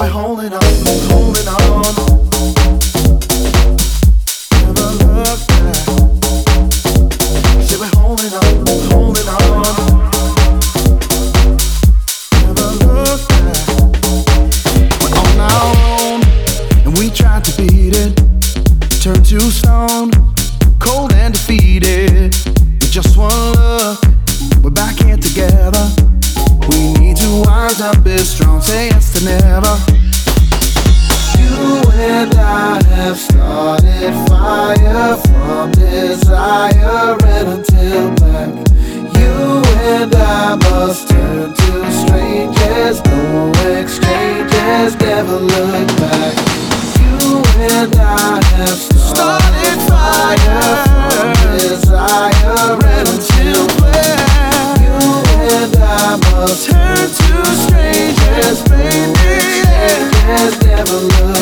holding on, holding on. Never look back. Say we're holding on, holding on. Never look back. We're on our own, and we tried to beat it. Turned to stone, cold and defeated. With just one look, we're back here together. We need to wise up, be strong, say yes to never. You and I have started fire from desire red until black. You and I must turn to strangers, no exchanges, never look back. You and I have started fire from desire red until black. You and I must turn to strangers, baby, strangers, never look